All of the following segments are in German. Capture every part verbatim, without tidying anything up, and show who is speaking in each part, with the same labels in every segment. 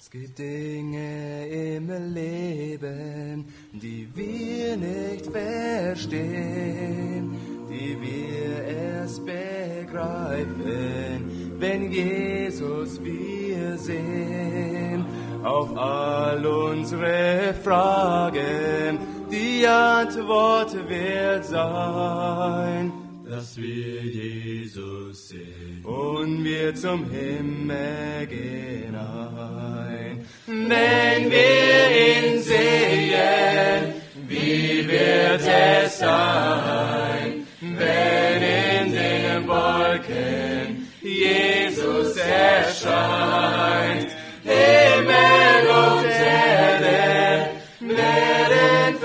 Speaker 1: Es gibt Dinge im Leben, die wir nicht verstehen, die wir erst begreifen, wenn Jesus wir sehen. Auf all unsere Fragen, die Antwort wird sein,
Speaker 2: dass wir Jesus sehen
Speaker 1: und wir zum Himmel gehen ein. Wenn wir ihn sehen, wie wird es sein, wenn in den Wolken Jesus erscheint? Himmel und Erde werden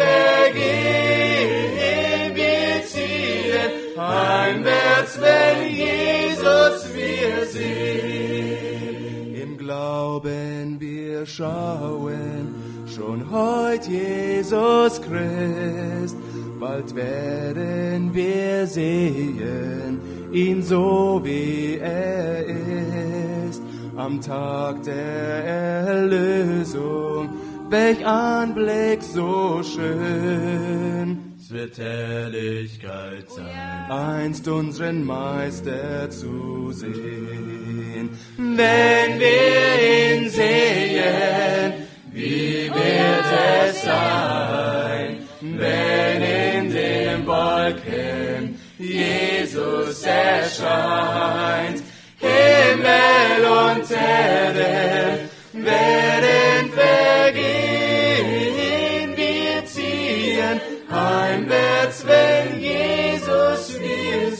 Speaker 1: vergehen, wir ziehen heimwärts, wenn Jesus wir sehen. Im Glauben wir schauen schon heut Jesus Christ, bald werden wir sehen ihn so wie er ist. Am Tag der Erlösung, welch Anblick so schön.
Speaker 2: Es wird Herrlichkeit sein,
Speaker 1: einst unseren Meister zu sehen. Wenn wir ihn sehen, wie wird es sein, wenn in den Wolken Jesus erscheint? Himmel und Erde werden vergehen, wir ziehen heimwärts, wenn Jesus wir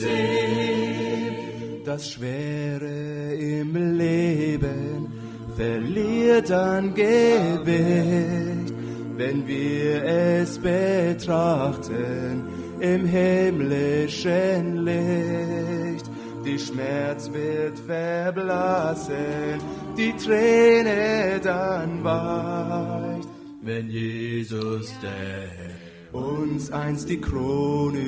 Speaker 1: sehen. Das Schwere im Leben verliert an Gewicht, wenn wir es betrachten im himmlischen Licht. Die Schmerz wird verblassen, die Träne dann weicht,
Speaker 2: wenn Jesus der Herr
Speaker 1: uns einst die Krone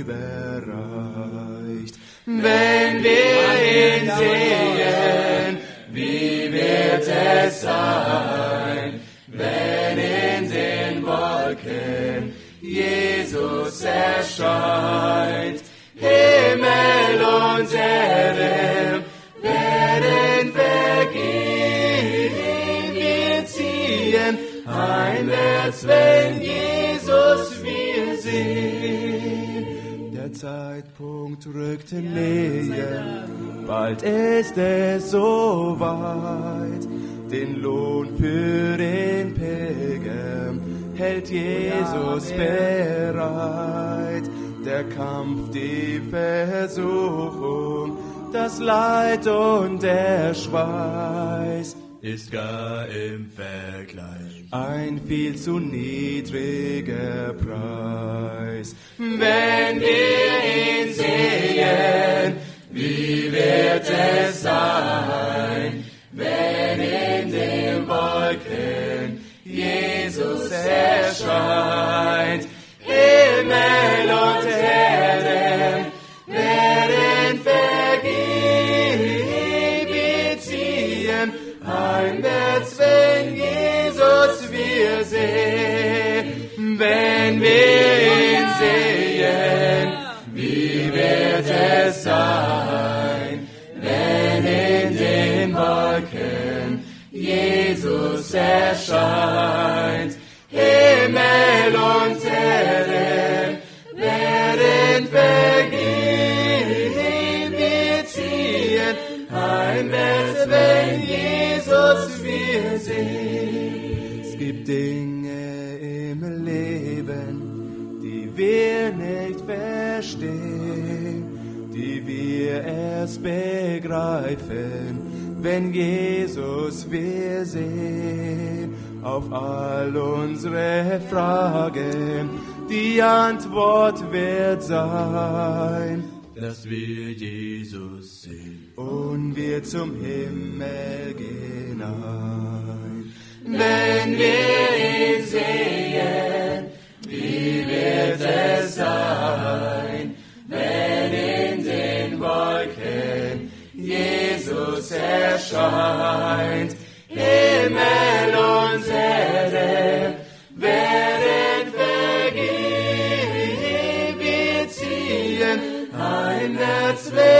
Speaker 1: überreicht. Wenn wir ihn sehen, wie wird es sein, wenn in den Wolken Jesus erscheint? Himmel und Erde werden vergehen, wir ziehen heimwärts, wenn Jesus wir sehen. Der Zeitpunkt rückt näher, bald ist es soweit, den Lohn für den Pilger hält Jesus bereit. Der Kampf, die Versuchung, das Leid und der Schweiß
Speaker 2: ist gar im Vergleich
Speaker 1: ein viel zu niedriger Preis. Wenn wir ihn sehen, wie wird es sein, wenn in den Wolken Jesus erscheint? Himmel und Erde werden vergehen, wir ziehen heimwärts, wenn Jesus wir sehen. Wenn wir ihn sehen, wie wird es sein, wenn in den Wolken Jesus erscheint? Himmel und Erde werden vergehen, wir ziehen heimwärts, wenn Jesus wir sehen. Es gibt Dinge im Leben, die wir nicht verstehen, die wir erst begreifen, wenn Jesus wir sehen. Auf all unsere Fragen, die Antwort wird sein,
Speaker 2: dass wir Jesus sehen
Speaker 1: und wir zum Himmel gehen ein. Wenn wir ihn sehen, wie wird es sein, wenn in den Wolken Jesus erscheint? Himmel mein Herz will